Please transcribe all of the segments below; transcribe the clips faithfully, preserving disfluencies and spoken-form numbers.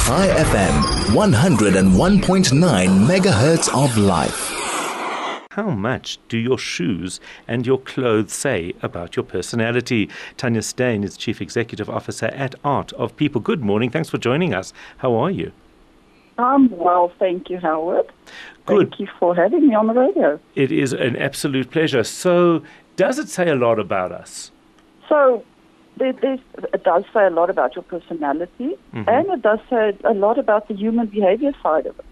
High F M, one oh one point nine megahertz of life. How much do your shoes and your clothes say about your personality? Tanya Steyn is Chief Executive Officer at Art of People. Good morning. Thanks for joining us. How are you? Um, well, thank you, Howard. Good. Thank you for having me on the radio. It is an absolute pleasure. So, does it say a lot about us? So, there, there's, it does say a lot about your personality, Mm-hmm. and it does say a lot about the human behavior side of it.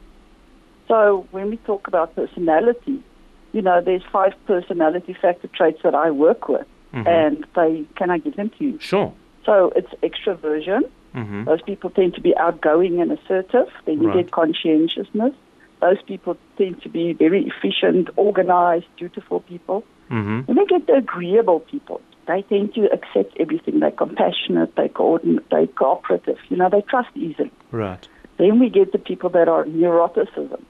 So, when we talk about personality, you know, there's five personality factor traits that I work with, Mm-hmm. and they can I give them to you? Sure. So, it's extroversion. Mm-hmm. Those people tend to be outgoing and assertive. Then you Right. get conscientiousness. Those people tend to be very efficient, organized, dutiful people. Mm-hmm. And then get the agreeable people. They tend to accept everything. They're compassionate, they're, coordin- they're cooperative. You know, they trust easily. Right. Then we get the people that are neuroticism.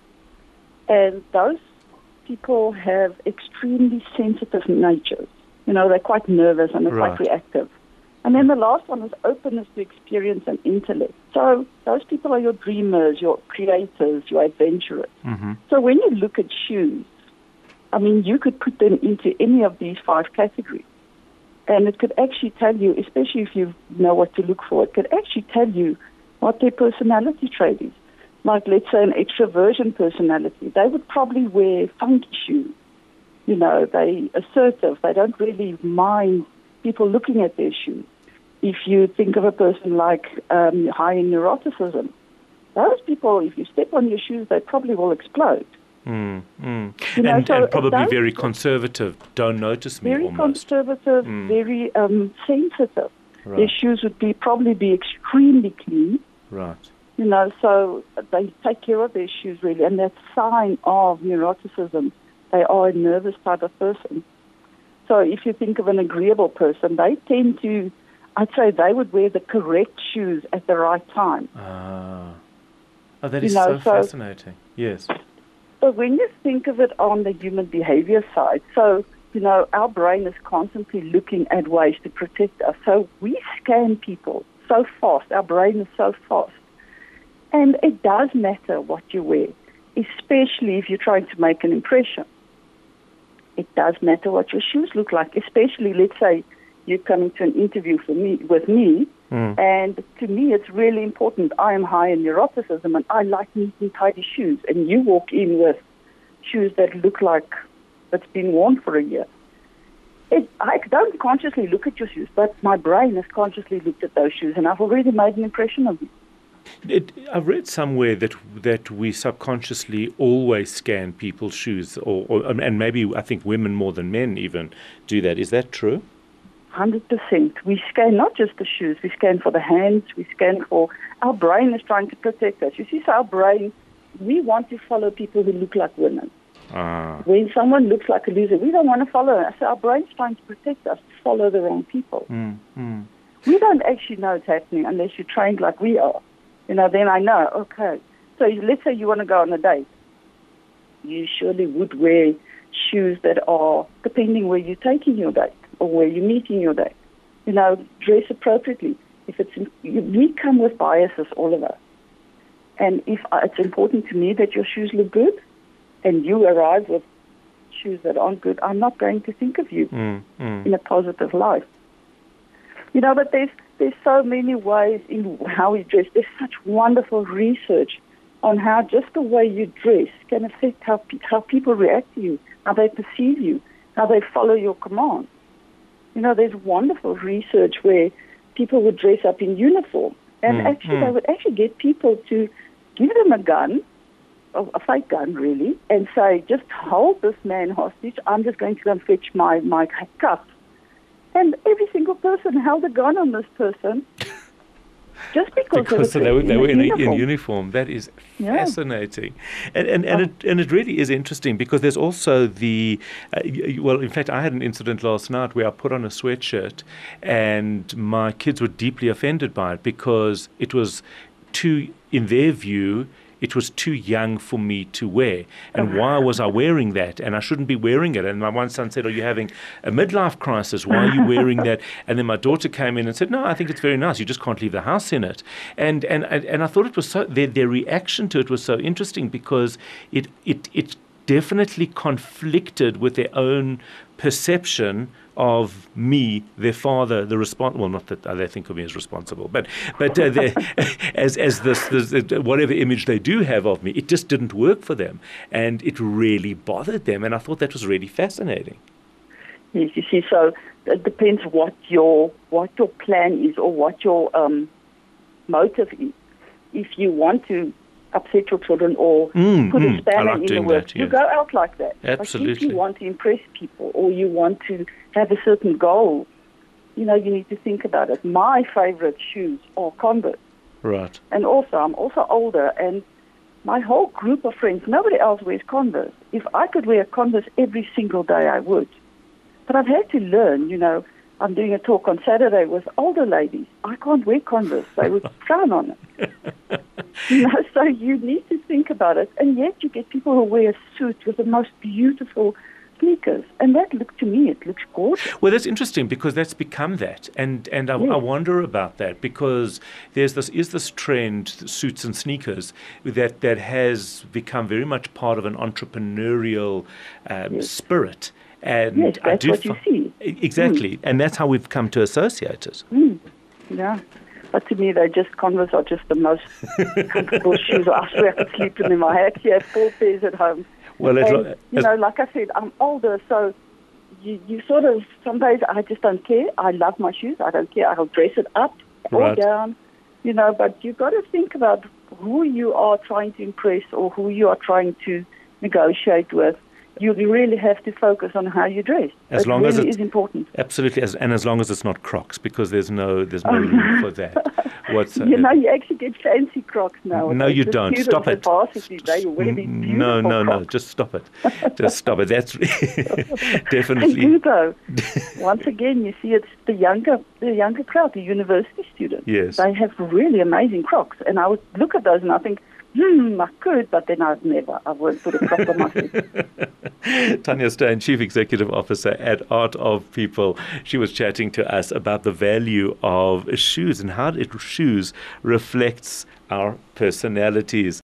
And those people have extremely sensitive natures. You know, they're quite nervous and they're Right. quite reactive. And then the last one is openness to experience and intellect. So those people are your dreamers, your creators, your adventurers. Mm-hmm. So when you look at shoes, I mean, you could put them into any of these five categories. And it could actually tell you, especially if you know what to look for, it could actually tell you what their personality trait is. Like, let's say, an extroversion personality. They would probably wear funky shoes. You know, they assertive. They don't really mind people looking at their shoes. If you think of a person like um, high in neuroticism, those people, if you step on your shoes, they probably will explode. Mm, mm. You know, and, so and it probably does- very conservative. Don't notice me Very almost. conservative, Mm. very um, sensitive. Their Right. shoes would be probably be extremely clean. Right. You know, so they take care of their shoes really, and that's a sign of neuroticism. They are a nervous type of person. So if you think of an agreeable person, they tend to, I'd say they would wear the correct shoes at the right time. Ah. Oh, that You is know, so, so- fascinating. Yes. But when you think of it on the human behavior side, so, you know, our brain is constantly looking at ways to protect us. So we scan people so fast. Our brain is so fast. And it does matter what you wear, especially if you're trying to make an impression. It does matter what your shoes look like, especially, let's say, you're coming to an interview for me with me, Mm. and to me it's really important. I am high in neuroticism, and I like neat and tidy shoes, and you walk in with shoes that look like it's been worn for a year. It, I don't consciously look at your shoes, but my brain has consciously looked at those shoes, and I've already made an impression of you. It, I've read somewhere that that we subconsciously always scan people's shoes, or, or and maybe I think women more than men even do that. Is that true? one hundred percent. We scan not just the shoes, we scan for the hands, we scan for... Our brain is trying to protect us. You see, so our brain, we want to follow people who look like women. Ah. When someone looks like a loser, we don't want to follow her. So our brain's trying to protect us to follow the wrong people. Mm, mm. We don't actually know it's happening unless you're trained like we are. You know, then I know, okay. So let's say you want to go on a date. You surely would wear shoes that are, depending where you're taking your date or where you're meeting your date. You know, dress appropriately. If it's, in, we come with biases, all of us. And if it's important to me that your shoes look good, and you arrive with shoes that aren't good, I'm not going to think of you Mm, mm. in a positive light. You know, but there's there's so many ways in how we dress. There's such wonderful research on how just the way you dress can affect how pe- how people react to you, how they perceive you, how they follow your commands. You know, there's wonderful research where people would dress up in uniform, and Mm, actually mm. they would actually get people to give them a gun, a a fake gun really, and say, just hold this man hostage, I'm just going to go and fetch my, my cup. And every single person held a gun on this person just because, Because they they were, were, they were in, a, uniform. in uniform. That is Yeah. fascinating. And and, and, Oh. it, and it really is interesting because there's also the, uh, y- y- well, in fact, I had an incident last night where I put on a sweatshirt and my kids were deeply offended by it because it was too, in their view, it was too young for me to wear. And why was I wearing that? And I shouldn't be wearing it. And my one son said, are you having a midlife crisis? Why are you wearing that? And then my daughter came in and said, no, I think it's very nice. You just can't leave the house in it. And and and, and I thought it was so, their, their reaction to it was so interesting, because it it it definitely conflicted with their own perception of me, their father, the respons- well, not that they think of me as responsible, but but uh, as as this, this whatever image they do have of me, it just didn't work for them, and it really bothered them, and I thought that was really fascinating. Yes, you see, so it depends what your what your plan is, or what your um, motive is. If you want to upset your children or mm, put mm, a spanner like in the works, that, yes. you go out like that. Absolutely. But if you want to impress people, or you want to have a certain goal, you know, you need to think about it. My favorite shoes are Converse. Right. And also, I'm also older, and my whole group of friends, nobody else wears Converse. If I could wear Converse every single day, I would. But I've had to learn, you know, I'm doing a talk on Saturday with older ladies. I can't wear Converse. They would frown on it. You know, so you need to think about it. And yet you get people who wear a suit with the most beautiful sneakers. And that look to me, it looks gorgeous. Well, that's interesting, because that's become that. And and I, Yes. I wonder about that, because there's this is this trend, suits and sneakers, that, that has become very much part of an entrepreneurial um, Yes. spirit. And Yes, I that's do what you fi- see. Exactly. And that's how we've come to associate it. Mm, yeah. But to me, they just Converse are just the most comfortable shoes. I swear I could sleep in them. I actually have four pairs at home. Well, as And, lo- you as- know, like I said, I'm older, so you, you sort of, some days I just don't care. I love my shoes. I don't care. I'll dress it up or Right. down, you know, but you've got to think about who you are trying to impress, or who you are trying to negotiate with. You really have to focus on how you dress. As it long really as it's- is important. Absolutely, as, and as long as it's not Crocs, because there's no there's no room for that. What's You know, you actually get fancy Crocs now. No, you The don't. students Stop at it. varsity, they wear these no, beautiful no, no. Crocs. Just stop it. Just stop it. That's They definitely. do though. Once again, you see, it's the younger, the younger crowd, the university students. Yes. They have really amazing Crocs, and I would look at those and I think, hmm, I could, but then I'd never. I won't put a Croc on my feet. Tanya Steyn, Chief Executive Officer at Art of People. She was chatting to us about the value of shoes and how it, shoes reflects our personalities.